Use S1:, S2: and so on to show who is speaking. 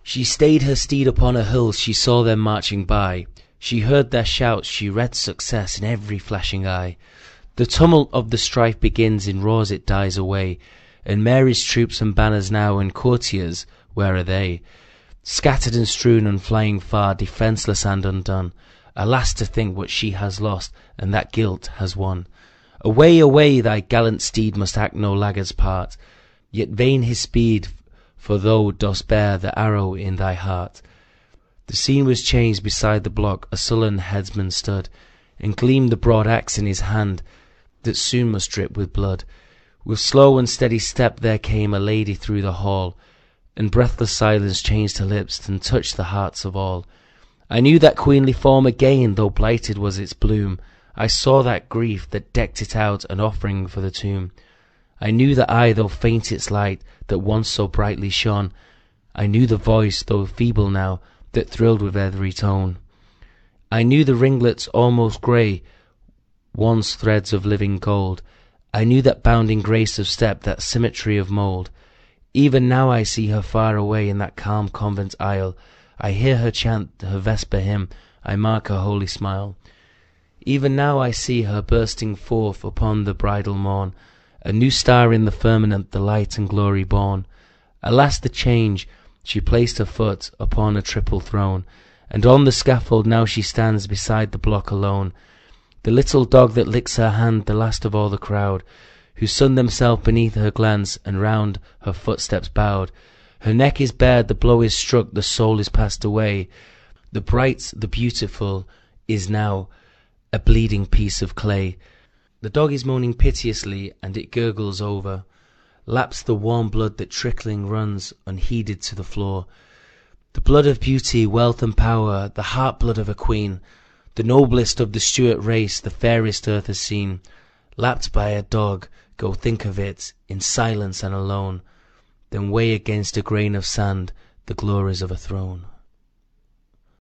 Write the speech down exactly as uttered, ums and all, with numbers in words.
S1: She stayed her steed upon a hill, she saw them marching by. She heard their shouts, she read success in every flashing eye. The tumult of the strife begins, in roars it dies away. And Mary's troops and banners now, and courtiers, where are they? Scattered and strewn and flying far, defenceless and undone. Alas, to think what she has lost, and that guilt has won. Away, away, thy gallant steed must act no laggard's part. Yet vain his speed, for thou dost bear the arrow in thy heart. The scene was changed. Beside the block a sullen headsman stood, and gleamed the broad axe in his hand, that soon must drip with blood. With slow and steady step there came a lady through the hall, and breathless silence changed her lips and touched the hearts of all. I knew that queenly form again, though blighted was its bloom. I saw that grief that decked it out, an offering for the tomb. I knew the eye, though faint its light, that once so brightly shone. I knew the voice, though feeble now, that thrilled with every tone. I knew the ringlets almost grey, once threads of living gold. I knew that bounding grace of step, that symmetry of mould. Even now I see her far away in that calm convent aisle. I hear her chant her vesper hymn, I mark her holy smile. Even now I see her bursting forth upon the bridal morn, a new star in the firmament, the light and glory born. Alas, the change! She placed her foot upon a triple throne, and on the scaffold now she stands beside the block alone. The little dog that licks her hand, the last of all the crowd, who sunned themselves beneath her glance, and round her footsteps bowed. Her neck is bared, the blow is struck, the soul is passed away. The bright, the beautiful, is now a bleeding piece of clay. The dog is moaning piteously, and it gurgles over, laps the warm blood that trickling runs unheeded to the floor. The blood of beauty, wealth and power, the heart blood of a queen, the noblest of the Stuart race, the fairest earth has seen, lapped by a dog. Go think of it, in silence and alone, then weigh against a grain of sand the glories of a throne.